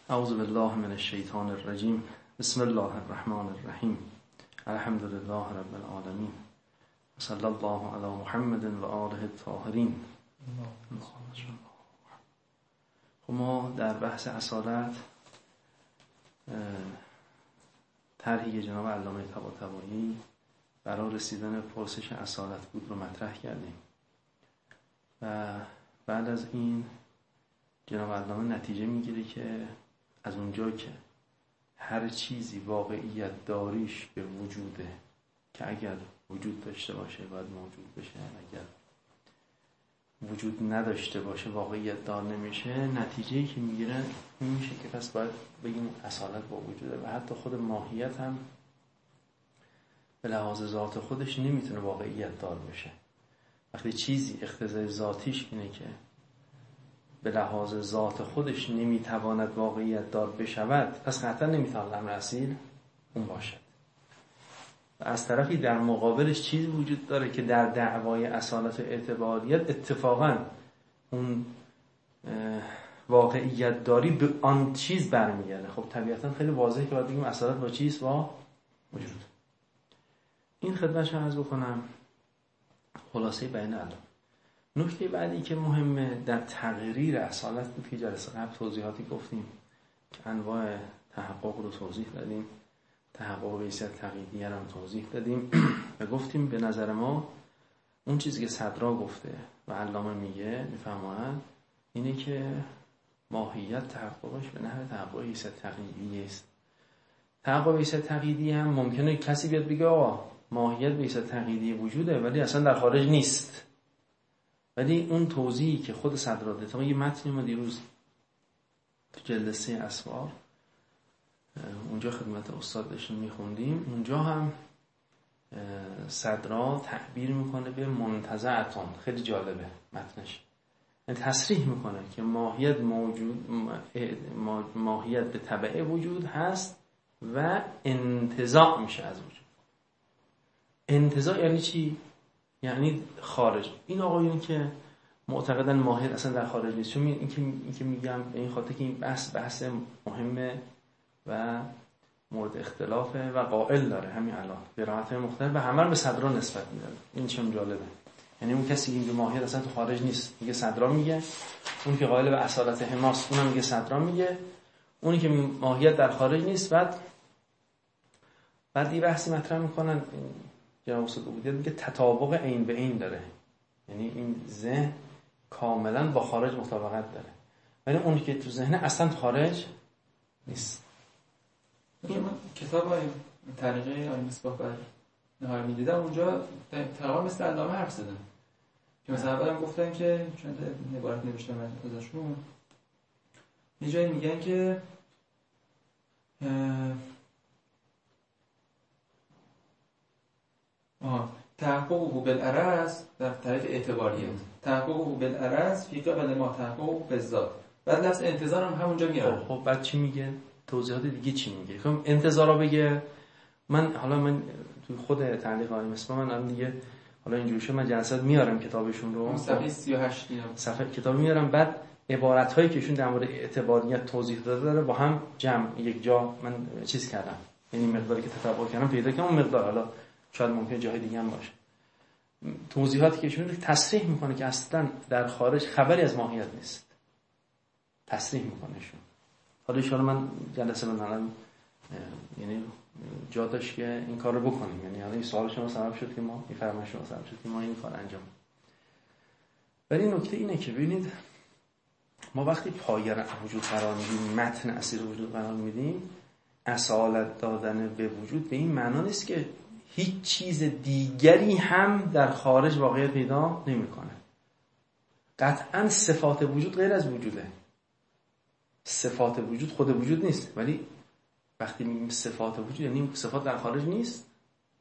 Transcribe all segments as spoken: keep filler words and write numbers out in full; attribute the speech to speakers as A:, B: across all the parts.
A: اعوذ بالله من الشیطان الرجیم. بسم الله الرحمن الرحیم. الحمد لله رب العالمین. صلی الله علی محمد و آله الطاهرین. خب ما در بحث اصالت طرحی جناب علامه طباطبایی برای رسیدن پرسش اصالت بود رو مطرح کردیم و بعد از این جناب علامه نتیجه میگیره که از اونجا که هر چیزی واقعیت داریش به وجوده که اگر وجود داشته باشه باید موجود بشه، اگر وجود نداشته باشه واقعیت دار نمیشه، نتیجه‌ای که میگیره این میشه که پس باید بگیم اصالت با وجوده و حتی خود ماهیت هم به لحاظ ذات خودش نمیتونه واقعیت دار بشه. وقتی چیزی اقتضای ذاتیش اینه که به لحاظ ذات خودش نمیتواند واقعیت دار بشود، پس قطعا نمیتواند امر اصیل اون باشد. و از طرفی در مقابلش چیزی وجود داره که در دعوای اصالت و اعتباریت اتفاقا اون واقعیت داری به آن چیز برمیگرده. خب طبیعتا خیلی واضحه که باید بگیم اصالت با چیز با وجود. این خدمتش رو عرض بکنم خلاصه بیان الان. نکته بعدی که مهمه در تقریر اصالت بود که جلسه قبل توضیحاتی گفتیم که انواع تحقق رو توضیح دادیم، تحقق به حیثیت تقییدیه رو توضیح دادیم و گفتیم به نظر ما اون چیزی که صدرا گفته و علامه میگه میفهمن اینه که ماهیت تحققش به نحو تحقق حیثیت تقییدیه است. تحقق به حیثیت تقییدیه هم ممکنه کسی بیاد بگه آقا ماهیت به حیثیت تقییدیه وجوده ولی اصلا در خارج نیست. ولی اون توضیحی که خود صدرا داده، تا یه متنی ما دیروز تو جلد سه اسوار اونجا خدمت استاد داشتیم میخوندیم، اونجا هم صدرا تعبیر میکنه به منتزعتون. خیلی جالبه متنش، تصریح میکنه که ماهیت موجود ماهیت به تبع وجود هست و انتزاع میشه از وجود. انتزاع یعنی چی؟ یعنی خارج. این آقایون که معتقدن ماهیت اصلا در خارج نیست، چون این که این که میگم به این خاطر که این بحث بحث مهمه و مورد اختلافه و قائل داره همین الان قرائت‌های مختلف و همه رو به صدرا نسبت میدن. این چه جالبه. یعنی اون کسی که میگه ماهیت اصلا تو خارج نیست میگه صدرا میگه، اون که قائل به اصالت حماس اونم میگه صدرا میگه، اونی که ماهیت در خارج نیست بعد بعد این بحثی مطرح میکنن جناب استاد عبودیت میگه تطابق عین به عین داره، یعنی این ذهن کاملا با خارج مطابقت داره ولی اونی که تو ذهن اصلا تو خارج نیست.
B: این کتاب های طریقه آیین مصباح بر نهار میدیدم اونجا تقریبا مثل علامه حرف زدن که مثلا اولم گفتن که چند عبارت نوشتم ازشون یه جایی میگن که آه تحققه بالعرض در طریق اعتباریت، تحققه بالعرض فی قبل ما تحققه بالذات. بعد لفظ انتظار هم همونجا میاره.
A: خب بعد چی میگه؟ توضیحات دیگه چی میگه؟ خب انتظارا بگه. من حالا من تو خود تعلیق آیه مصباح من الان دیگه حالا اینجوری شد من جلسات میارم کتابشون رو
B: صفحه سی و هشت دیدم
A: صفحه کتاب میارم بعد عبارت‌هایی که ایشون در مورد اعتباریت توضیح داده داره با هم جمع یک جا من چیز کردم، یعنی مقداری که تتبع کردم پیدا کردم اون مقدار حالا شاید ممکنه جای دیگه هم باشه. توضیحاتی که ایشون تصریح میکنه که اصلا در خارج خبری از ماهیت نیست، تصریح میکنه ایشون. حالا ان من جلسه من الان یعنی جا داشت که این کار رو بکنیم، یعنی حالا این سوال شما سبب شد که ما این فرمایش شما سبب شد که ما این کار انجام بدیم. ولی نکته اینه که ببینید ما وقتی پایه وجود قرار میدیم، متن اصیل وجود قرار میدیم، اصالت دادن به وجود به این معنا نیست که هیچ چیز دیگری هم در خارج واقعیت پیدا نمیکنه. قطعا صفات وجود غیر از وجوده. صفات وجود خود وجود نیست، ولی وقتی میگیم صفات وجود یعنی صفات در خارج نیست.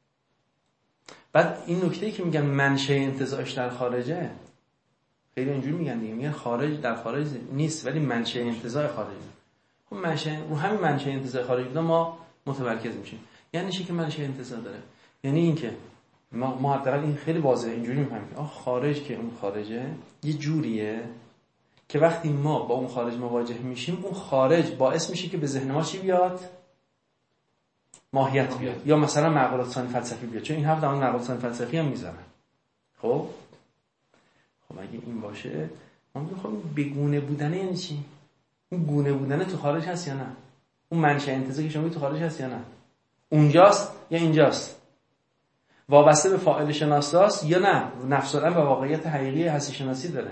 A: بعد این نکته‌ای که میگن منشأ انتزاعش در خارجه، خیلی اینجوری میگن دیگه، میگن خارج در خارج نیست ولی منشأ انتزاع خارجه. خب منشأ رو همین منشأ انتزاع خارجی ما متمرکز میشیم. یعنی چی که منشأ انتزاع داره؟ یعنی این که ما ما حداقل این خیلی واضحه اینجوری میفهمیم آ خارج که اون خارجه یه جوریه که وقتی ما با اون خارج مواجه میشیم اون خارج باعث میشه که به ذهن ما چی بیاد؟ ماهیت بیاد، یا مثلا معقولات ثانی فلسفی بیاد، چون این هفته همون معقولات ثانی فلسفی هم میذارن. خب خب اگه این باشه ما میگیم خب بگونه بودنه یعنی چی؟ اون گونه بودنه تو خارج هست یا نه؟ اون منشأ انتزاعی که شما میگید تو خارج هست یا نه؟ اونجاست یا اینجاست؟ وابسته به فاعل شناساست یا نه نفس الامر و واقعیت حقیقی هستی شناسی داره؟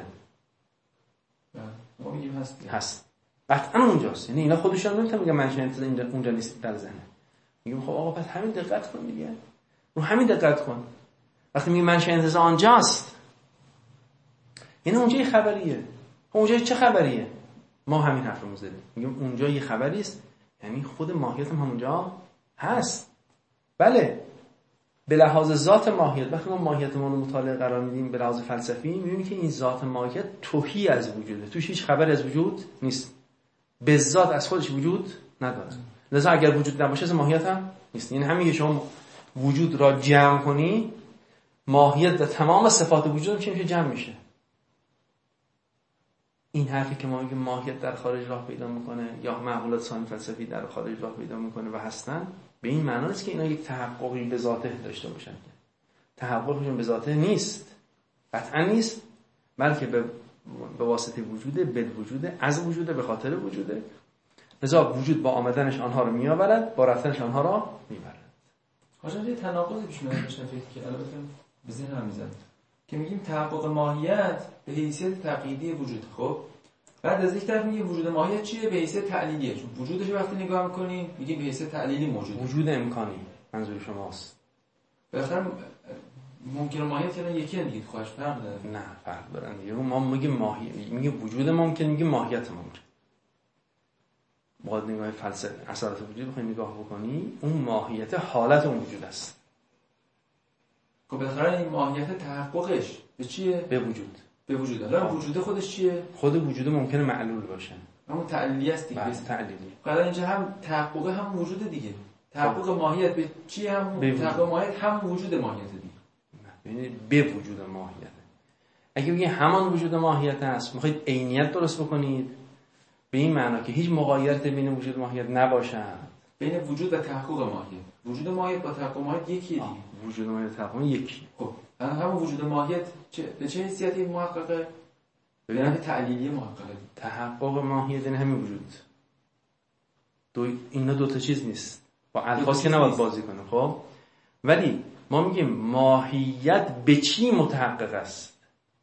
B: ما میگیم هست.
A: هست. قطعا اونجاست. یعنی اینا خودشون نمیتونن میگن منشأ انتزاع اینجا اونجا نیست در ذهن. میگیم خب آقا پس همین دقت کن دیگه. رو همین دقت کن. وقتی میگیم منشأ انتزاع آنجاست، یعنی اونجا یه خبریه. اونجا چه خبریه؟ ما همین حرف رو زدیم. میگیم اونجا یه خبری است، یعنی خود ماهیت هم همونجا هست. بله. به لحاظ ذات ماهیت، وقتی ما ماهیتمون رو مطالعه قرار میدیم به لحاظ فلسفی، میبینیم که این ذات ماهیت توهی از وجوده، توش هیچ خبری از وجود نیست، به ذات از خودش وجود نداره. لذا اگر وجود نباشه ماهیت هم نیست. یعنی همین که شما وجود را جمع کنی، ماهیت و تمام صفات وجود چی میشه؟ جمع میشه. این حرفی که ما میگیم ماهیت در خارج راه پیدا میکنه یا معقولات ثانی فلسفی در خارج راه پیدا میکنه و هستن، به این معنی نیست که اینا یک تحققی به ذاته داشته باشن. تحققشون به ذاته نیست، قطعا نیست، بلکه به به واسطه وجوده، به وجوده، از وجوده، به خاطر وجوده. لذا وجود با آمدنش آنها رو میآورد، با رفتنش آنها را میبرد.
B: حاجی یه تناقضی پیش میاد بشه فکر که البته به ذهنم میزنه که میگیم تحقق ماهیت به حیثیت تقییدی وجود. خب بعد از یک طرف میگه وجود ماهیت چیه؟ به حیثیت تعلیلیه. چون وجودش وقتی نگاه می‌کنی میگیم به حیثیت تعلیلی موجوده.
A: وجود امکانی منظور شماست.
B: بالاخره ممکن ماهیت یعنی یکی دیگه خواهش فرق داره.
A: نه فرق داره دیگه. ما میگیم ماهیت، میگیم وجود ممکن، میگیم ماهیت ممکن. باید نگاه فلسفه اثرات وجود بخوای نگاه بکنی، اون ماهیت حالت اون وجود است.
B: خب بالاخره این ماهیت تحققش به چیه؟ به وجود. به وجود. حالا وجود خودش چیه؟
A: خود وجود ممکنه معلول باشه.
B: همون تعلیلی است دیگه.
A: بس تعلیلی.
B: حالا اینجا هم تحقق هم وجود دیگه. تحقق ماهیت به چی؟ هم تحقق ماهیت هم وجود ماهیت دیگه.
A: ببینید به وجود ماهیت. اگه بگید همان وجود ماهیت است، میخواید عینیت درست بکنید، به این معنا که هیچ مغایرتی بین وجود ماهیت نباشد.
B: بین وجود و تحقق ماهیت. وجود ماهیت با تحقق ماهیت یکیه دیگه.
A: وجود ماهیت تحقق یکی.
B: خب الان همون وجود ماهیت چه به چه حیثیتی محققه؟ ببینید تعلیلی محققه.
A: تحقق ماهیت یعنی همین وجود. دو اینا دو تا چیز نیست. با الفاظ که نباید بازی کنه. خب ولی ما میگیم ماهیت به چی متحقق است؟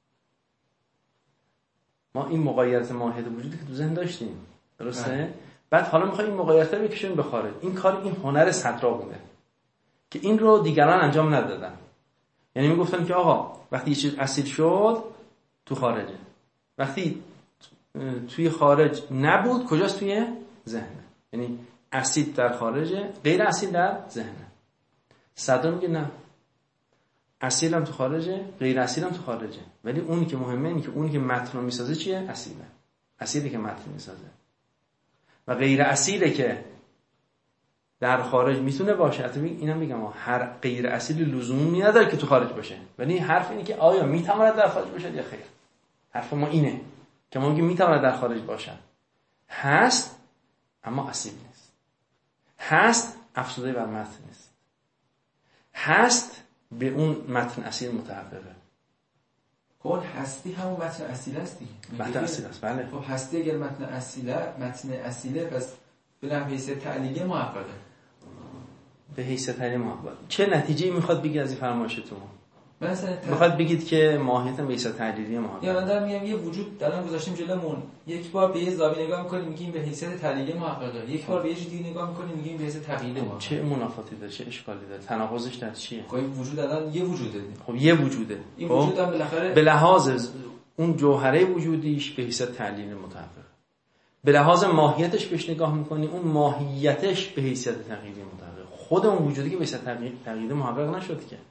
A: ما این مغایرت ماهیت وجودی که تو ذهن داشتیم، درسته؟ اه. بعد حالا میخوایم این مغایرت رو بکشیم به خارج. این کار این هنر صدرا بوده که این رو دیگران انجام ندادن. یعنی میگفتن که آقا وقتی یه چیز اصیل شد تو خارجه، وقتی توی خارج نبود کجاست؟ توی ذهنه. یعنی اصیل در خارجه، غیر اصیل در ذهنه. صدرا میگه نه، اصیل هم تو خارجه، غیر اصیل هم تو خارجه، ولی اونی که مهمه اینه که اونی که متن رو میسازه چیه؟ اصیله. اصیلی که متن میسازه و غیر اصیله که در خارج میتونه باشه. البته اینم میگم هر غیر اصیلی لزومی نداره که تو خارج باشه، ولی حرف اینه که آیا میتواند در خارج باشه یا خیر. حرف ما اینه که ما میگیم میتواند در خارج باشه، هست اما اصیل نیست، هست افزوده بر متن نیست، هست به اون متن اصیل متحققه.
B: کل هستی همون متن اصیل است دیگه.
A: متن اصیل است. بله.
B: خب هستی اگر متن اصیله، متن اصیله پس به حیثیت تعلیلی محققه. به
A: حیثیت تعلیلی محققه. چه نتیجه‌ای میخواد بگید از این فرمایشتون؟
B: مثلا
A: میخواد بگید که ماهیت به حیثیت تعلیلی محققه.
B: یا من دارم میگم یه وجود دارم گذاشتیم جلومون، یک بار به یه زاویه نگاه می‌کنیم میگیم به حیثیت تعلیلی محققه، یک بار به یه چیزی نگاه می‌کنیم میگیم به حیثیت تقییدی محققه.
A: چه منافاتی داره؟ چه اشکالی داره؟ تناقضش در چیه؟
B: خب وجود الان یه وجوده.
A: خب یه وجوده.
B: این
A: خب
B: وجود هم بالاخره
A: به لحاظ اون جوهره وجودیش به حیثیت تعلیلی متحققه. به لحاظ ماهیتش بهش نگاه می‌کنی، اون ماهیتش به حیثیت تقییدی متحققه. خود اون وجودی که به حیثیت تقییدی محقق نشد که.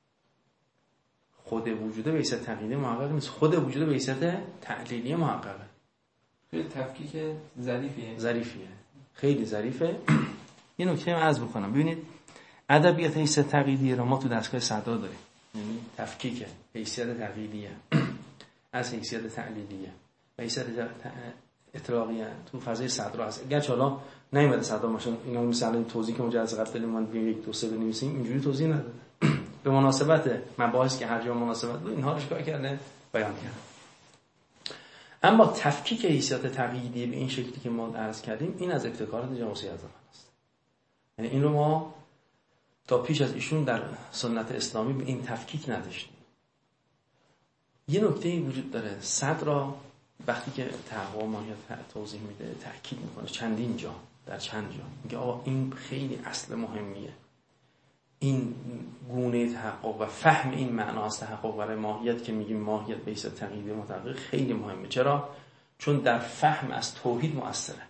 A: خود وجود به حیثیت تقییدی محقق نیست، خود وجود به حیثیت تعلیلی محققه.
B: خیلی تفکیک ظریفیه.
A: ظریفیه. خیلی ظریفه. یه نکته هم عرض بکنم. ببینید ادبیات حیثیت تقییدی رو ما تو دستگاه صدا داریم. یعنی تفکیک حیثیت تقییدیه از حیثیت تعلیلیه. و حیثیت اطلاقی تو فضای صدرا هست. اگرچه حالا نیومده صدرا ماشین اینا مثلا توضیح که اونجا از قبل داریم من یک دو سه بنویسیم اینجوری توضیح نداده. به مناسبت مباحث که هر جا مناسبت بود اینها رو چیکار کرده بیان کرده. اما تفکیک حیثیت تقییدی به این شکلی که ما عرض کردیم این از ابتکارات جناب سیدزمان است. یعنی این رو ما تا پیش از ایشون در سنت اسلامی به این تفکیک نداشتیم. یه نکته وجود داره، صدر وقتی که تقوا ماهیت توضیح میده تأکید میکنه چندین جا در چند جا میگه آقا این خیلی اصل مهمیه، این گونه تحقق و فهم این معنا از تحقق برای ماهیت که میگیم ماهیت به حیث تقییدی متحقق خیلی مهمه. چرا؟ چون در فهم از توحید مؤثره.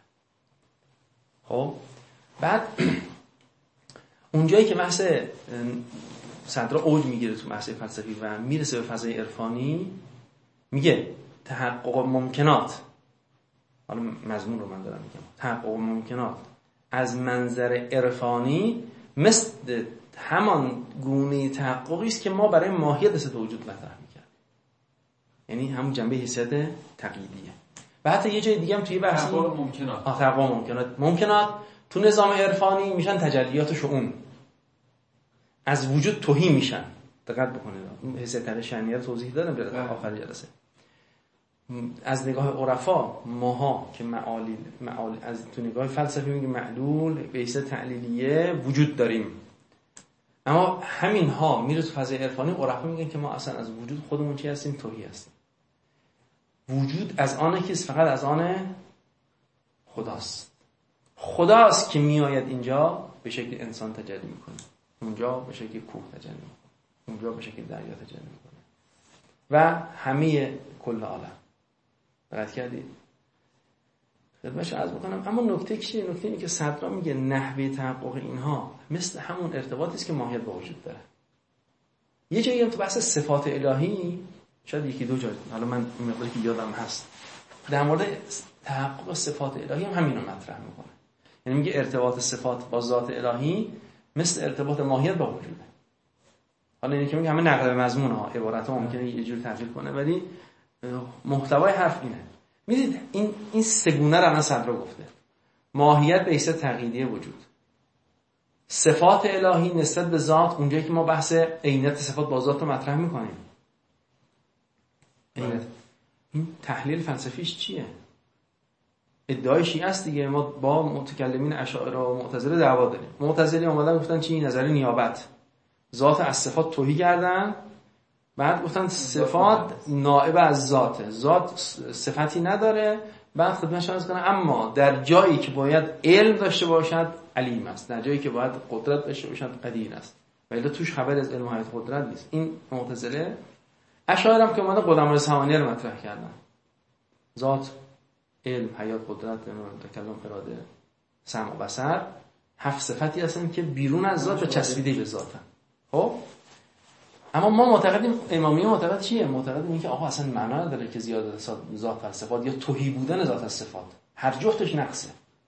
A: خب بعد اونجایی که بحث صدر اوج میگیره تو بحث فلسفی و میرسه به فضای عرفانی میگه تحقق ممکنات، حالا مضمون رو من دارم میگم، تحقق ممکنات از منظر عرفانی مثل همان گونه تحققی است که ما برای ماهیت ست وجود مطرح می‌کردیم، یعنی همون جنبه حیثیت تقییدیه. و حتی یه جای دیگه هم توی بحث
B: تحقق ممکنات
A: آه تحقق ممکنات ممکنات تو نظام عرفانی میشن تجلیات شؤون، از وجود تهی میشن. دقت بکنید حیثیت تقیید شأنیه رو توضیح دادم در آخر جلسه. از نگاه عرفا ماها که معالی معالی از تو نگاه فلسفی میگه معلول به حیثیت تعلیلیه وجود داریم، اما همین ها میره تو فضای عرفانی عرفا میگن که ما اصلا از وجود خودمون چی هستیم؟ توهی هستیم. وجود از آنه که فقط از آن خداست. خداست که میآید اینجا به شکل انسان تجلی میکنه، اونجا به شکل کوه تجلی میکنه، اونجا به شکل دریا تجلی میکنه و همه کل عالم. دقت کردید؟ خدمتش عرض بکنم. اما نکته چیه؟ نکته اینه که صدرا میگه نحوه تحقق اینها مثل همون ارتباطی است که ماهیت با وجود داره. یه جایی هم تو بحث صفات الهی شاید یکی دو جا، حالا من مقداری که یادم هست در مورد تحقق صفات الهی هم همین رو مطرح میکنه. یعنی میگه ارتباط صفات با ذات الهی مثل ارتباط ماهیت با وجوده. حالا اینه که میگه همه نقل به مضمون ها عبارت ها ممکنه یه جور تغییر کنه ولی محتوای حرف اینه. میدید این این سگونه رو الان صدرا گفته. ماهیت به حیث تقییدی وجود، صفات الهی نسبت به ذات، اونجایی که ما بحث عینیت صفات با ذات رو مطرح میکنیم. عینیت این تحلیل فلسفیش چیه؟ ادعای شیعه است دیگه. ما با متکلمین اشاعره و معتزله دعوا داریم. معتزله اومدن گفتن چی؟ نظریه نیابت، ذات از صفات توهی کردن، بعد گفتن صفات نائب از ذاته، ذات صفتی نداره. بعد خدمتش عرض کنم اما در جایی که باید علم داشته باشد علیم است، در جایی که باید قدرت داشته باشد قدیر است، ولی توش خبر از علم و حیات قدرت نیست. این معتزله. اشاعره هم که اومدن قدمای ثمانیه رو مطرح کردن، ذات، علم، حیات، قدرت، تکلم، اراده، سمع و بصر، هفت صفتی هستن که بیرون از ذات و چسبیده به ذاتن. خب اما ما معتقدیم، امامیه معتقد چیه؟ معتقدیم این که آقا اصلا معنا نداره که زیادت ذات و صفات یا توهی بودن ذات از صفات، هر جفتش نقصه.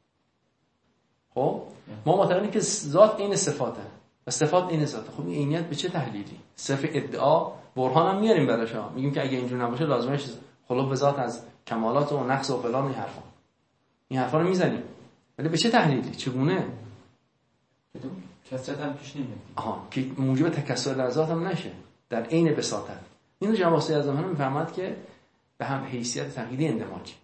A: خب ما معتقدیم که ذات این صفاته و صفات این ذاته. خب این عینیت به چه تحلیلی؟ صرف ادعا برهان هم میاریم براش، میگیم که اگه اینجور نباشه لازمش خلو به ذات از کمالات و نقص و فلان این حرفا این حرفا رو میزنیم، ولی به چه تحلیلی؟ چگونه؟
B: کسرت هم پیش نمیاد.
A: آها که موجب تکسر در ذات هم نشه در عین بساطت. اینو جناب سیدزمان هم میفهمد که به هم حیثیت تقییدی اندماجی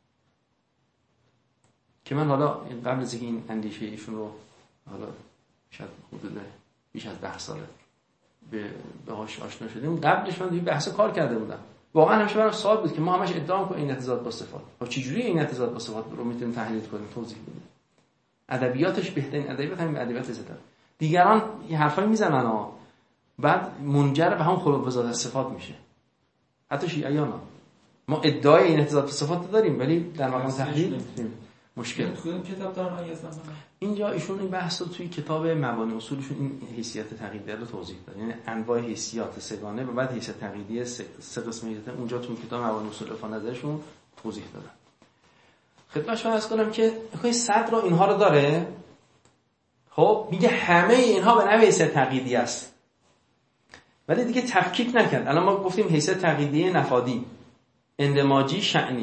A: که من حالا قبل از اینکه این اندیشه ایشون رو حالا شاید حدود بیش از ده ساله به باهاش آشنا شدیم، قبلش من توی بحث کار کرده بودم. واقعا همیشه برام سوال بود که ما همش ادعا می‌کنیم عینیت ذات با صفات. خب چه جوری عینیت ذات با صفات رو میتونیم تحلیل کنیم، توضیح بدیم؟ ادبیاتش بهترین ادبیات همین ادبیات زدن. دیگران یه حرفایی میزنن ها بعد منجر به هم خلو به ذات صفات میشه. حتی شیعیان ما ادعای عینیت ذات با صفات داریم ولی در مقام تحلیل مشکل.
B: کدوم کتاب دارن آیه زمان؟
A: اینجا ایشون این بحث رو توی کتاب مبانی اصولشون این حیثیت تقییدی رو توضیح داد، یعنی انواع حیثیات سگانه و بعد حیثیت تقییدی سه قسم حیثیت اونجا توی کتاب مبانی اصول عرفان نظرشون توضیح دادن. خدمتشون عرض کنم که این صدر اینها رو داره. خب میگه همه اینها به نوع حیثیت تقییدی است ولی دیگه تفکیک نکرد. الان ما گفتیم حیثیت تقییدی نفادی، اندماجی، شأنی.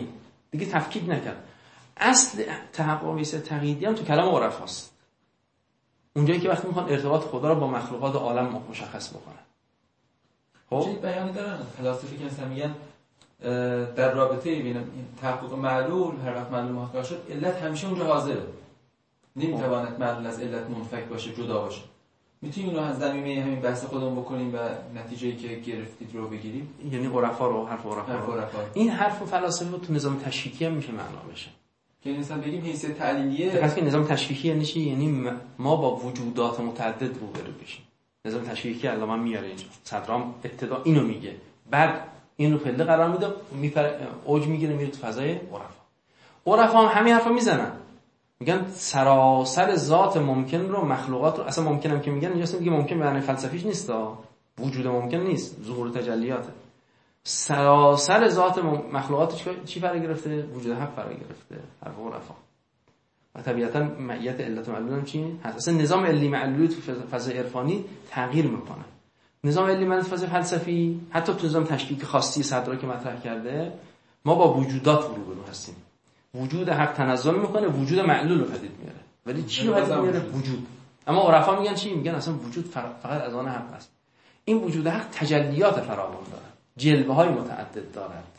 A: دیگه تفکیک نکرد. اصل تحقق حیثیت تقییدی هم تو کلام عرفاست، اونجایی که وقتی میخوان ارتباط خدا رو با مخلوقات عالم مشخص بکنن.
B: خب چه بیانی دارن فلاسفه که مثلا میگن در رابطه بین تحقق معلول، هر وقت معلول محقق شد علت همیشه اونجا حاضره، نمیتواند معلول از علت منفک باشه، جدا باشه. میتونیم اینو از زمینه همین بحث خودمون بکنیم و نتیجه‌ای که گرفتید رو بگیریم؟
A: یعنی عرفا رو، حرف عرفا رو. این حرف فلاسفه تو نظام تشکیکی هم میشه معنا بشه،
B: که مثلا بگیم حیثیت تعلیلیه.
A: پس نظام تشکیکی یعنی چی؟ یعنی ما با وجودات متعدد روبرو بشیم. نظام تشکیکی علامه میاره اینجا، صدرام ابتدا اینو میگه، بعد اینو پله قرار میده، میپره اوج میگیره میره تو فضای عرفا. عرفا هم همین حرفو میزنن، میگن سراسر ذات ممکن رو، مخلوقات رو، اصلا ممکن هم که میگن اینجاست دیگه، ممکن به معنی فلسفیش نیست، وجود ممکن نیست، ظهور تجلیاته. سراسر ذات مخلوقات چی فرا گرفته؟ وجود حق فرا گرفته، حرف عرفا. و طبیعتا معیت علت و معلول هم چی هست؟ اصلا نظام علی معلولی تو فضای عرفانی تغییر میکنه. نظام علی معلولی تو فضای فلسفی، حتی تو نظام تشکیک خاصی صدرا که مطرح کرده، ما با وجودات روبرو هستیم. وجود حق تنزل میکنه، وجود معلول رو پدید میاره. ولی چی رو پدید میاره؟ وجود. اما عرفا میگن چی؟ میگن اصلا وجود فقط از آن حق است. این وجود حق تجلیات فراوان داره، جلوه های متعدد دارد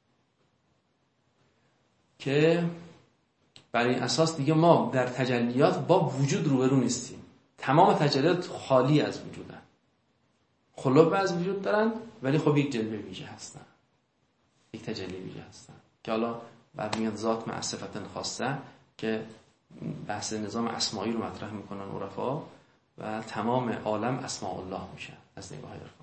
A: که برای این اساس دیگه ما در تجلیات با وجود روبرو نیستیم. تمام تجلیات خالی از وجودن، خلوب از وجود دارن، ولی خب یک جلوه ویژه هستن، یک تجلی ویژه هستن که حالا بعد میاد ذات مع صفت خاصه که بحث نظام اسمایی رو مطرح میکنن عرفا و تمام عالم اسماء الله میشه از نگاه عرفا.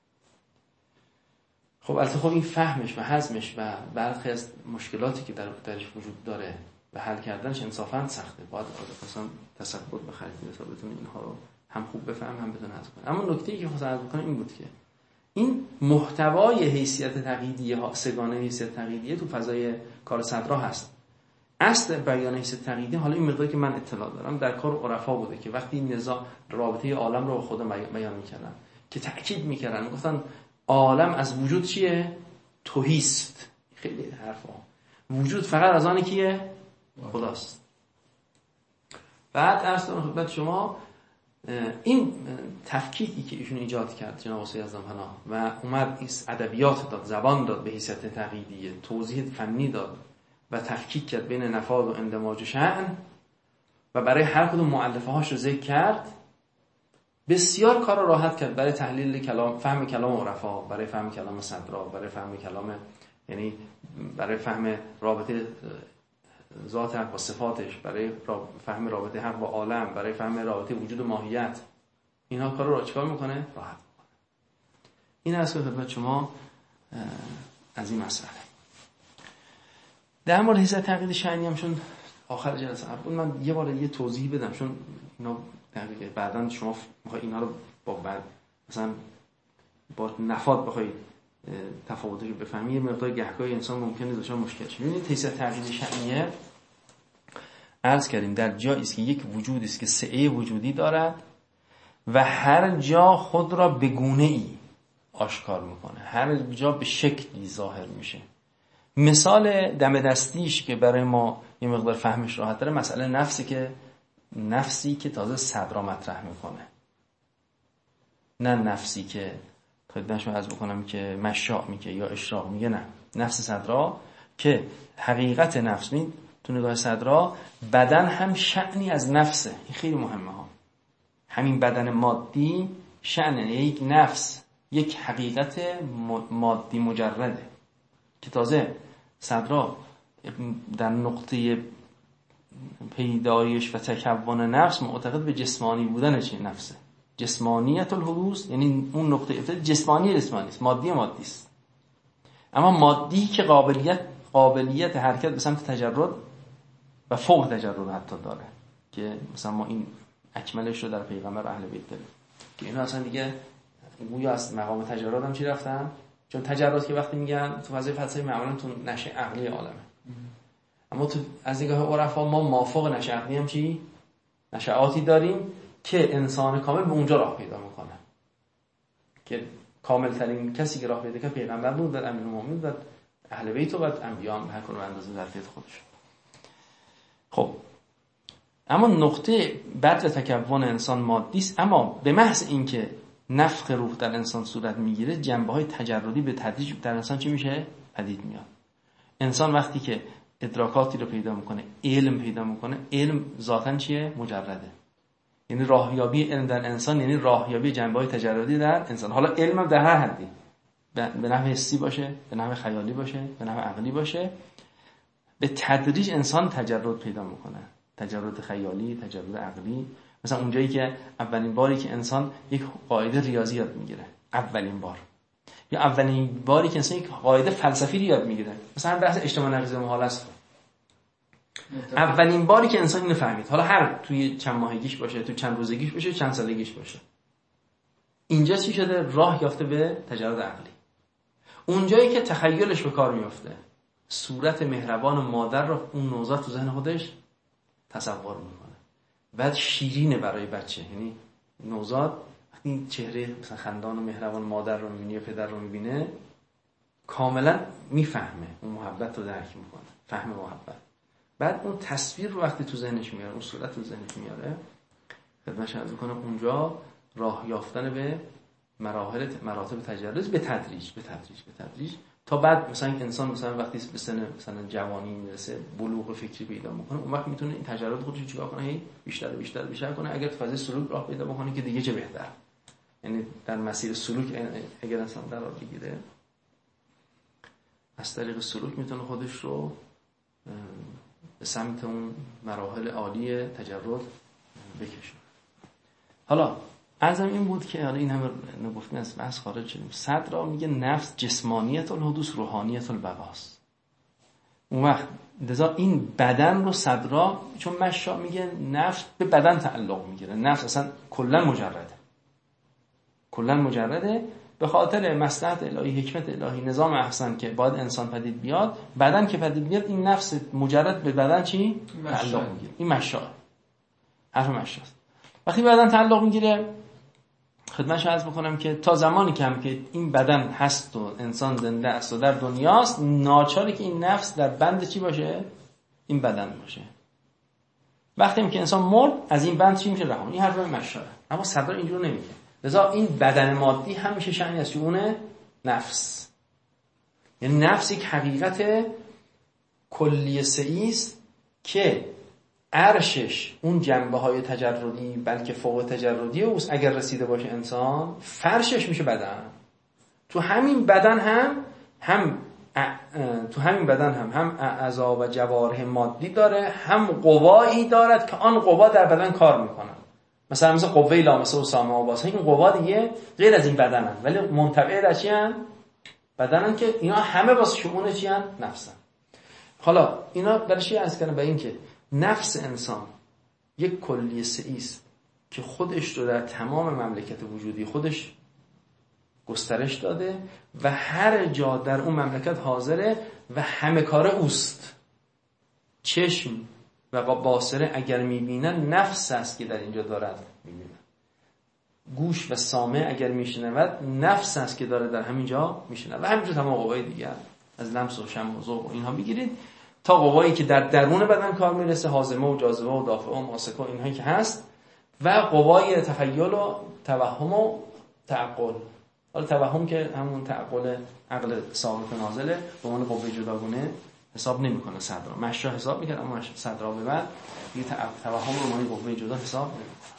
A: خب البته خب این فهمش و هضمش و برخی از مشکلاتی که در درش وجود داره و حل کردنش انصافاً سخته. باید مثلا تثبت بخرید تا بتونید اینها رو هم خوب بفهم هم بدون حذف کنید. اما نکته‌ای که خواستم عرض کنم این بود که این محتوای حیثیت تقییدیه ها، سگانه حیثیت تقییدیه تو فضای کار صدرا هست. اصل بیان حیثیت تقییدی، حالا این مقداری که من اطلاع دارم، در کار عرفا بوده که وقتی نظام رابطه عالم رو با خود بیان می‌کردن که تأکید می‌کردن، گفتن عالم از وجود چیه؟ توهیست. خیلی حرفا. وجود فقط از آن کیه؟ خداست. بعد عرض کنم خدمت شما این تفکیکی که ایشون ایجاد کرد جناب وصی اعظم پناه و اومد این ادبیات داد، زبان داد به حیثیت تقییدیه، توضیح فنی داد و تفکیک کرد بین نفاذ و اندماج و شأن و برای هر کدوم مؤلفه هاش رو ذکر کرد، بسیار کار رو راحت کرد برای تحلیل کلام، فهم کلام عرفا، برای فهم کلام صدرا، برای فهم کلام، یعنی برای فهم رابطه ذات حق با صفاتش، برای فهم رابطه حق با عالم، برای فهم رابطه وجود و ماهیت. اینها کار رو چیکار میکنه؟ راحت میکنه. این از خدمت شما از این مسئله. در مورد حیثیت تقیید شأنی هم چون آخر جلسه قبل من یه بار یه توضیح بدم، چون اینا دقیقه بعداً شما میخوای اینا رو با بعد مثلا با نفاذ بخوای تفاوتش رو بفهمی، یه مقدار گهگاهی انسان ممکنه دچار مشکل شه. ببینید حیثیت تقیید شأنیه عرض کردیم در جایی است که یک وجودی است که سعه وجودی دارد و هر جا خود را به گونه‌ای آشکار میکنه، هر جا به شکلی ظاهر میشه. مثال دم دستیش که برای ما یه مقدار فهمش راحت داره، مسئله نفسی که نفسی که تازه صدرا مطرح میکنه، نه نفسی که خدمتش عرض بکنم که مشاع میگه یا اشراق میگه، نه، نفس صدرا که حقیقت نفس می تو نگاه صدرا بدن هم شأنی از نفسه. این خیلی مهمه ها. همین بدن مادی شأن یک نفس، یک حقیقت مادی مجرده که تازه صدرا در نقطه پیدایش و تکون نفس معتقد به جسمانی بودن چه نفسه. جسمانیت الحدوث یعنی اون نقطه ابتدا جسمانی جسمانی است، مادی مادی است، اما مادی که قابلیت قابلیت حرکت به سمت تجرد و فوق تجرد حتی داره، که مثلا ما این اکملش رو در پیغمبر اهل بیت داریم که اینا اصلا دیگه گویا از مقام تجرد هم چی رفتن، چون تجرد که وقتی میگن تو فضای فلسفی معمولا تو نشه عقلی عالمه، اما تو از نگاه عرفا ما مافوق نشه عقلی هم چی نشعاتی داریم که انسان کامل به اونجا راه پیدا میکنه، که کامل ترین کسی که راه پیدا کرد پیغمبر بود و امیرالمومنین و اهل بیت و بعد انبیا هم هر کدوم اندازه ظرفیت خودش. خب اما نقطه بدر تکون انسان مادی است، اما به محض اینکه نفخ روح در انسان صورت میگیره جنبه‌های تجردی به تدریج در انسان چی میشه؟ پدید میاد. انسان وقتی که ادراکاتی رو پیدا میکنه، علم پیدا میکنه، علم ذاتاً چیه؟ مجرده. یعنی راهیابی علم در انسان یعنی راهیابی جنبه‌های تجردی در انسان. حالا علم در هر حدی، به نحو حسی باشه، به نحو خیالی باشه، به نحو عقلی باشه، به تدریج انسان تجرد پیدا میکنه. تجرد خیالی، تجرد عقلی. مثلا اونجایی که اولین باری که انسان یک قاعده ریاضی یاد میگیره، اولین بار، یا اولین باری که انسان یک قاعده فلسفی رو یاد میگیره، مثلا بحث اجتماع نقیض محال است. اولین باری که انسان اینو فهمید، حالا هر توی چند ماهگیش باشه، تو چند روزگیش باشه، چند سالگیش باشه، اینجا چی شده؟ راه یافته به تجرد عقلی. اونجایی که تخیلش به کار میفته، صورت مهربان مادر رو اون نوزاد تو ذهن خودش تصور میکنه. بعد شیرینه برای بچه، یعنی نوزاد وقتی چهره مثلا خندان و مهربان مادر رو میبینه یا پدر رو میبینه، کاملا میفهمه، اون محبت رو درک میکنه، فهم محبت. بعد اون تصویر رو وقتی تو ذهنش میاره، اون صورت تو ذهنش میاره، خدمتش عرض میکنه اونجا راه یافتن به مراحل مراتب تجرد به تدریج به تدریج به تدریج تا بعد مثلا انسان مثلا وقتی به سن مثلا جوانی میرسه، بلوغ فکری پیدا میکنه، اون وقت میتونه این تجرد خودش رو چیکار کنه؟ هی بیشتر و بیشتر بیشتر کنه. اگر تو فاز سلوک راه پیدا بکنه که دیگه چه بهتر. یعنی در مسیر سلوک اگر انسان قرار بگیره، از طریق سلوک میتونه خودش رو به سمت اون مراحل عالی تجرد بکشه. حالا عرضم این بود که حالا این همه نگفتیم از بحث خارج شدیم. صدر میگه نفس جسمانیت الحدوث روحانیت البقاست. اون وقت لذا این بدن رو صدرا، چون مشا میگه نفس به بدن تعلق میگیره، نفس اصلا کلا مجرده، کلا مجرده به خاطر مصلحت الهی، حکمت الهی، نظام احسن که باید انسان پدید بیاد، بدن که پدید بیاد این نفس مجرد به بدن چی؟ تعلق میگیره. این مشا حرف مشاست. وقتی بدن تعلق میگیره، خدمتش عرض بکنم که تا زمانی که هم که این بدن هست و انسان زنده است و در دنیاست، ناچاره که این نفس در بند چی باشه؟ این بدن باشه. وقتی هم که انسان مرد، از این بند چی میشه؟ رهان. این حرف مشاره. اما صدر اینجور نمیگه. لذا این بدن مادی همیشه شأنی از اونه نفس. یعنی نفس یک حقیقت کلی سعی است که عرشش اون جنبه های تجردی بلکه فوق تجردی اوست. اگر رسیده باشه انسان، فرشش میشه بدن. تو همین بدن هم هم تو همین بدن هم هم اعضا و جوارح مادی داره، هم قوایی دارد که آن قوا در بدن کار میکنن. مثلا مثل قوه لامسه و سامه و باسه، این قوا دیگه غیر از این بدنن ولی منطبع در چی هن؟ بدنن که اینا همه واسه شمون چی هن؟ نفسن. حالا اینا برای چی عرض کردم؟ به این که نفس انسان یک کلیه سعی است که خودش رو در تمام مملکت وجودی خودش گسترش داده و هر جا در اون مملکت حاضره و همه کاره اوست. چشم و باصره اگر میبینن نفس است که در اینجا دارد میبینن. گوش و سامع اگر میشنود نفس است که داره در همینجا میشنود. و همینجور تمام قوای دیگر از لمس و شم و ذوق و اینها بگیرید تا قوایی که در درون بدن کار میرسه، هاضمه و جاذبه و دافعه و ماسکه و اینهایی که هست، و قوای تخیل و توهم و تعقل. حالا توهم که همون تعقل عقل ثابت و نازله، به عنوان قوه جداگونه حساب نمیکنه صدرا. مشا حساب میکنه اما صدرا به بعد یه توهم رو معنی قوه جدا حساب نمیکنه.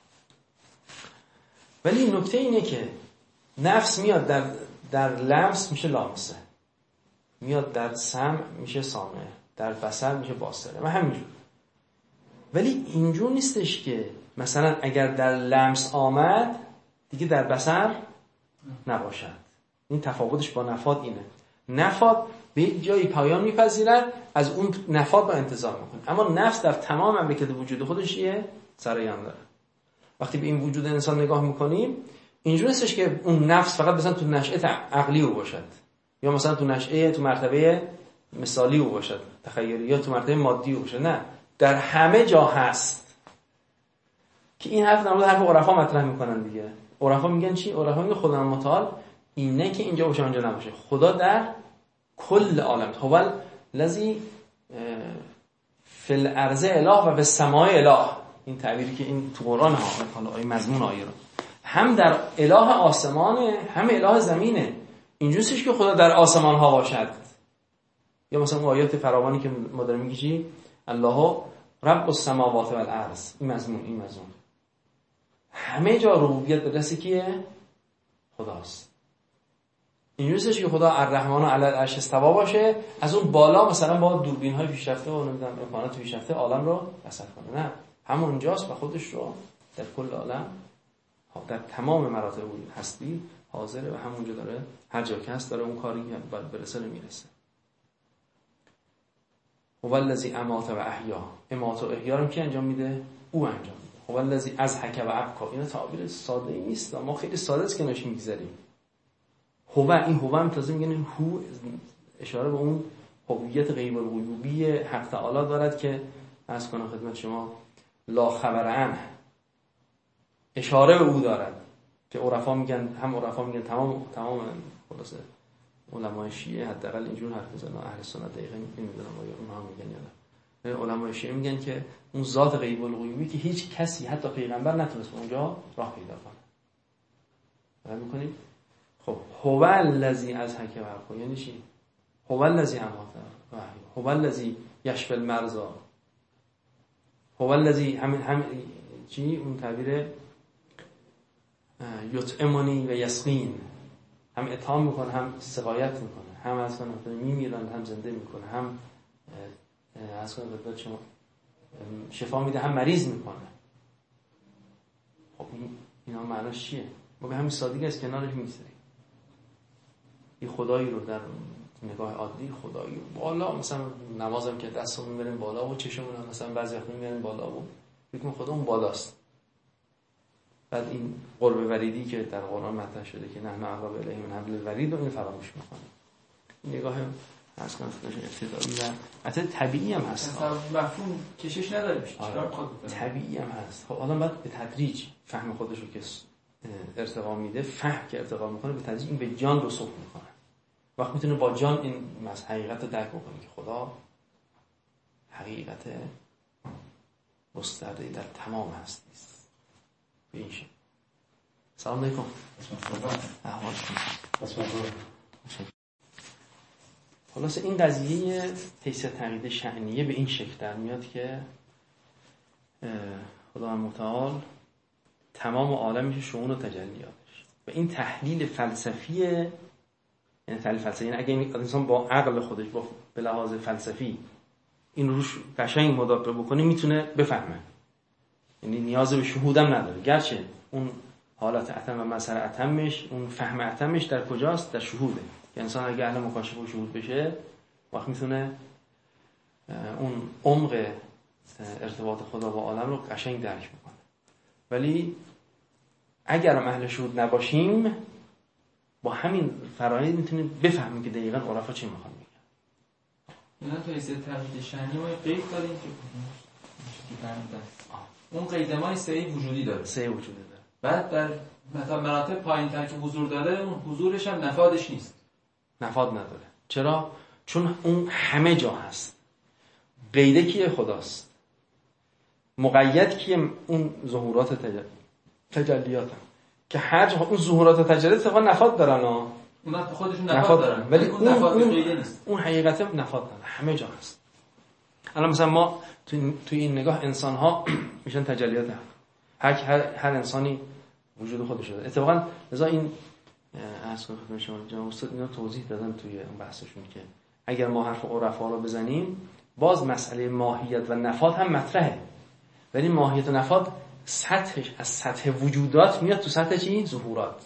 A: ولی نکته اینه که نفس میاد در در لمس میشه لامسه، میاد در سمع میشه سامع، در بصر میشه باصره و همینجور. ولی اینجور نیستش که مثلا اگر در لمس آمد دیگه در بصر نباشد. این تفاوتش با نفاد اینه. نفاد به یک جایی پایان میپذیرد، از اون نفاد با انتظار میکنه. اما نفس در تمام مملکت وجود خودش یه سرایان داره. وقتی به این وجود انسان نگاه میکنیم اینجور نیستش که اون نفس فقط مثلا تو نشأه عقلی او باشد، یا مثلا تو نشأه تو مرتبه مثالی او باشد تخیلی، یا تو مرتبه مادی او باشد. نه، در همه جا هست. که این حرف در مورد حرف عرفا مطرح میکنن دیگه. عرفا میگن چی؟ عرفا میگن خدا متعال اینه که اینجا باشه اونجا نباشه. خدا در کل عالم. هو الذی فی الارض اله و فی السماء اله، این تعبیری که این تو قرآن ها، حالا این مضمون آیه رو، هم در اله آسمانه هم اله زمینه. اینجوریه که خدا در آسمان ها باشد. یا مثلا آیات فراوانی که ما داریم میگیم چی؟ الله رب السماوات و الارض، این مضمون این مضمون همه جا ربوبیت به دست کیه؟ خداست. اینجوریه که خدا الرحمن علی العرش استوا باشه، از اون بالا مثلا با دوربین های پیشرفته و نمیدونم امکانات پیشرفته عالم رو بسط کنه. نه، همونجاست و خودش رو در کل عالم، در تمام مراتب هستی حاضره و همونجا داره، هر جا که هست داره اون کاری که باید برسه میرسه. هو الذی امات و احیا، امات و احیا رو کی انجام میده؟ او انجام میده. هو الذی اضحک و ابکا، این تعبیر ساده ای نیست، ما خیلی ساده است که ناش میگذاریم. هو، این هو هم تازه میگن هو اشاره به اون هویت غیب الغیوبی حق تعالی دارد که عرض کنم خدمت شما لا خبر عنه، اشاره به او دارد که عرفا میگن، هم عرفا میگن تمام تمام خلاصه علمای شیعه حداقل اینجور حرف میزنن، اهل سنت دقیقاً نمیدونم آیا اونها میگن یا نه. علمای شیعه میگن که اون ذات غیب الغیوبی که هیچ کسی حتی پیغمبر نتونست اونجا راه پیدا کنه. فهم میکنید؟ خب هو الذی اضحک و ابکا یعنی چی؟ هو الذی امات و احیا، هو الذی یشفی المرضى، هو الذی همین هم چی اون تعبیر یطعمنی و یسقین، هم اطعام میکنه هم سقایت میکنه، هم از کنه میمیرن هم زنده میکنه، هم از کنه به شما شفا میده هم مریض میکنه. خب این اینا معناش چیه؟ ما به همین سادگی از کنارش میگذاریم. این خدایی رو در نگاه عادی خدایی بالا، مثلا نمازم که دستمون میبریم بالا و چشمون هم مثلا بعضی وقتا میبریم بالا و میگم خدا اون بالاست. بعد این قرب وریدی که در قرآن مطرح شده که نحن اقرب الیه من حبل الورید رو این فراموش میکنه. این نگاه از کنم ابتدایی و حتی طبیعی هم هست.
B: مفهوم کشش نداره میشه.
A: طبیعی هم هست. خب حالا بعد به تدریج فهم خودش رو که ارتقا میده، فهم که ارتقا میکنه به تدریج این به جان رسوخ میکنه. وقت میتونه با جان این حقیقت رو درک بکنه که خدا حقیقت گسترده در تمام هستی است. به این شکل. سلام علیکم. احوال شما. خلاصه این قضیه حیثیت تقیید شأنیه به این شکل در میاد که خدا متعال تمام عالم میشه شؤون و تجلیاتش و این تحلیل فلسفیه. یعنی تحلیل فلسفی، یعنی اگه این انسان با عقل خودش با به لحاظ فلسفی این روش قشنگ مداقه بکنه میتونه بفهمه، یعنی نیاز به شهودم نداره. گرچه اون حالت اتم و مسر اتمش، اون فهم اتمش در کجاست؟ در شهوده. که انسان اگه اهل مکاشفه و شهود بشه وقت میتونه اون عمق ارتباط خدا با عالم رو قشنگ درک بکنه. ولی اگر هم اهل شهود نباشیم با همین فرایند میتونیم بفهمیم که دقیقاً عرفا چی میخوان میگن.
B: اینا تو حیثیت تقیید شأنی ما قید داریم که اون قید ما سه وجودی داره.
A: سه وجودی داره.
B: بعد در مثلا مراتب پایین‌تر که حضور داره، اون حضورش هم نفادش نیست.
A: نفاد نداره. چرا؟ چون اون همه جا هست. قیده کیه؟ خداست. مقید کیه؟ اون ظهورات تجلی... تجلیات هم. که هر جا اون ظهورات و تجلیات اتفاقا نفاد دارن ها.
B: اونا خودشون نفاد دارن.
A: ولی اون نفاد
B: اون قیده نیست.
A: اون حقیقت نفاد داره. همه جا هست. الان مثلا ما تو تو این نگاه انسان ها میشن تجلیات هم. هر هر هر انسانی وجود خودش داره. اتفاقا لذا این عرض کنم شما جناب استاد اینا توضیح دادن توی اون بحثشون که اگر ما حرف عرفا رو بزنیم باز مسئله ماهیت و نفاد هم مطرحه، ولی ماهیت و نفاد سطحش از سطح وجودات میاد تو سطح چی؟ ظهورات.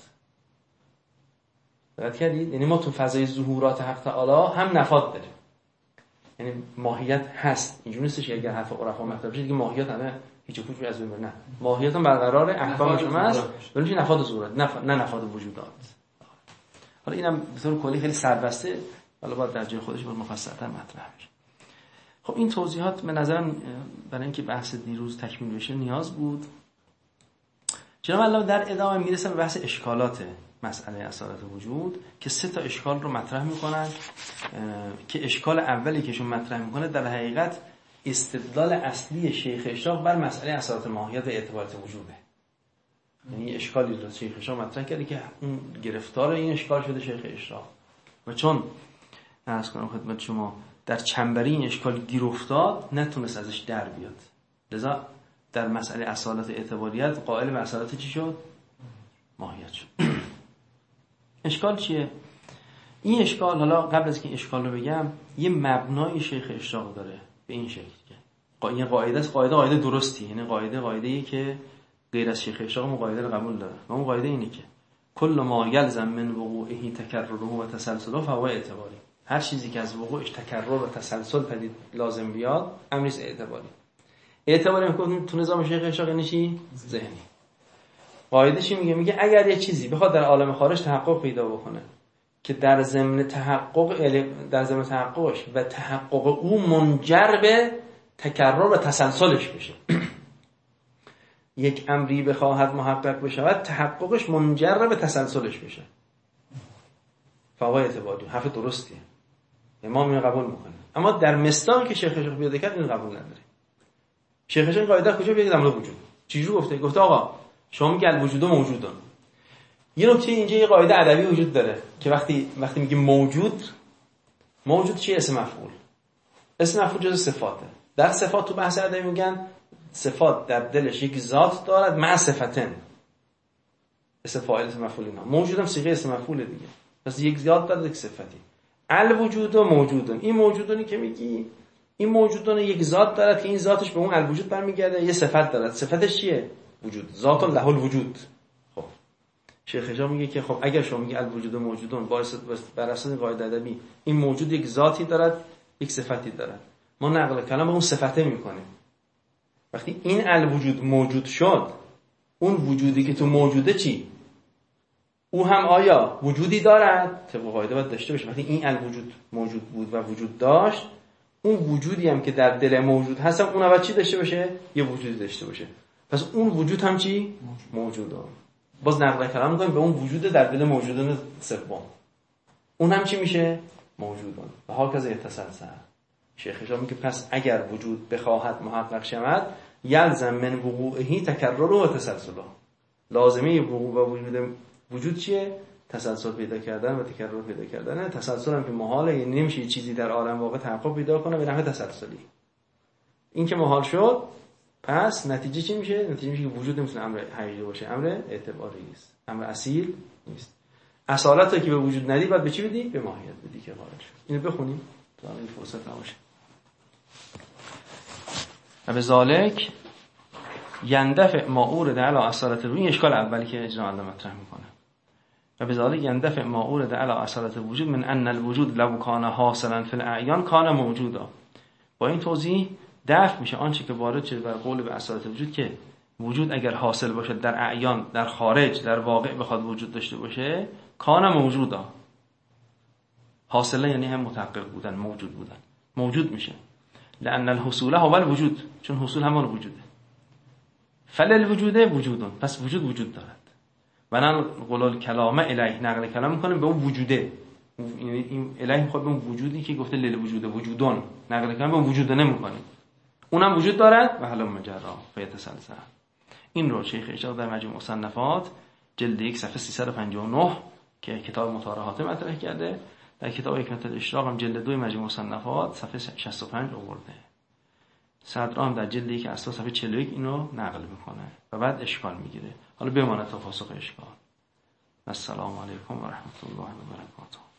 A: دقت کردید؟ یعنی ما تو فضای ظهورات حق تعالی هم نفاد داریم، یعنی ماهیت هست. اینجوری نیستش که اگر حرف عرفا مطرح بشه دیگه ماهیت همه هیچ پوچی از بین بره. نه، ماهیت هم برقراره، احکام شما است، ولی نفاد ظهورات، نه نفاد وجودات. حالا اینم به طور کلی خیلی سربسته، حالا باید در جای خودش باید مفصل‌تر مطرح بشه. خب این توضیحات به نظرم برای اینکه بحث دیروز تکمیل بشه نیاز بود. جناب الله در ادامه میرسه به بحث اشکالات مسئله اصالت وجود که سه تا اشکال رو مطرح میکنن که اشکال اولی که شون مطرح میکنه در حقیقت استدلال اصلی شیخ اشراق بر مسئله اصالت ماهیت و اعتبارات وجوده. یعنی اشکالی رو شیخ اشراق مطرح کرده که اون گرفتار این اشکال شده شیخ اشراق و چون عرض کنم خدمت شما در چنبره این اشکال گیر افتاد نتونست ازش در بیاد، لذا در مسئله اصالت اعتباریت قائل به اصالت چی شد؟ ماهیت شد. اشکال چیه؟ این اشکال، حالا قبل از که این اشکال رو بگم، یه مبنای شیخ اشراق داره به این شکل که این قاعده است، قاعده قاعده درستی، یعنی قاعده قاعده‌ای که غیر از شیخ اشراق اون قاعده رو قبول داره و اون قاعده اینه که کل ما یلزم من وقوعه تکرره و تسلسله فهو اعتباری. هر چیزی که از وقوعش تکرر و تسلسل پدید لازم بیاد امریست اعتباری. اعتباری میگه تو نظام شیخ اشراق یعنی چی؟ ذهنی. قاعده چی میگه؟ میگه اگر یه چیزی بخواد در عالم خارج تحقق پیدا بکنه که در ضمن تحقق در ضمن تحققش و تحقق او منجر به تکرر و تسلسلش بشه یک امری بخواهد محقق بشود تحققش منجر به تسلسلش بشه فهو اعتباری. حرف درستیه، امام اینو قبول میکنه، اما در مصداقی که شیخ اشراق پیاده کرد اینو قبول نداره. شیخ اشراق قاعده کجا پیاده کرد؟ وجود. چجوری گفته؟ گفته آقا شما میگی الوجود موجودن. یه نکته اینجا یه قاعده ادبی وجود داره که وقتی وقتی میگی موجود، موجود چیه؟ اسم مفعول. اسم مفعول جزء صفاته. در صفات تو بحث ادبی میگن صفات در دلش یک ذات دارد مع صفتن. اسم فاعل اسم مفعول اینا. موجود هم صيغه اسم مفعول دیگه. پس یک ذات داره یک صفتی. الوجود و موجودن. این موجودونی که میگی این موجودون یک ذات دارد که این ذاتش به اون الوجود برمیگرده، یه صفت دارد. صفتش چیه؟ وجود. ذات له الوجود. خب شیخ اشراق میگه که خب اگر شما میگی الوجود و موجودون بر اساس قاعده ادبی این موجود یک ذاتی دارد یک صفتی دارد، ما نقل کلام به اون صفته میکنیم. وقتی این الوجود موجود شد، اون وجودی که تو موجوده چی؟ او هم آیا وجودی دارد؟ طبق قاعده باید داشته باشه. وقتی این الوجود موجود بود و وجود داشت، اون وجودی هم که در دل موجود هست اون باید چی داشته باشه؟ یه وجودی داشته باشه. پس اون وجود هم چی؟ موجوده. باز نقل کلام می‌کنیم به اون وجود در دل موجودان سوم. اون هم چی میشه؟ موجودان. و هاکذا یتسلسل. شیخ اشراق میگه پس اگر وجود بخواهد محقق شود یلزم من وقوعه تکرر و تسلسل. لازمه وقوع و وجود وجود چیه؟ تسلسل پیدا کردن و تکرر پیدا کردن. تسلسل هم که محاله، یعنی نمیشه چیزی در عالم واقع تحقق پیدا کنه به نحو تسلسلی. این که محال شد، پس نتیجه چی میشه؟ نتیجه میشه که وجود نمیتونه امر حقیقی باشه، امر اعتباری است، امر اصیل نیست. اصالتی که به وجود ندی بعد به چی بدی؟ به ماهیت بدی که قائل شد. اینو بخونیم تا این فرصت نباشه. و به ذالک یندفع ما اورد علی اصالت روی اشکال اولی که اجرا الله مطرح میکنه. و به ذالک یندفع ما اورد علی اصالت وجود من ان الوجود لو کان حاصلا فی الاعیان کان موجودا. با این توضیح دفع میشه آنچه که وارد شده بر قول به اصالت وجود که وجود اگر حاصل باشه در اعیان، در خارج، در واقع بخواد وجود داشته باشه، کان موجودا. حاصله یعنی هم متحقق بودن، موجود بودن، موجود میشه. لان الحصول هو الوجود، چون حصول همان وجوده. فل الوجود وجودون، پس وجود وجود دارد. و نقل قول کلام الیه، نقل کلام میکنیم به اون وجوده. این الیه میخواد به اون وجودی که گفته لیل وجوده وجودون، نقل کلام به اون وجوده نمیکنیم. اونم وجود دارد و حالا مجرا فیتسلسل. این رو شیخ اشراق در مجموع مصنفات جلد یک صفحه سیصد و پنجاه و نه که کتاب مطارحات مطرح کرده، در کتاب حکمت الاشراق هم جلد دو مجموع مصنفات صفحه شصت و پنج آورده. صدرام در جلد یک اصلا صفحه چهل و یک اینو نقل میکنه و بعد اشکال میگیره. حالا بماند تا پاسخ اشکال. السلام علیکم و رحمت الله و برکاته.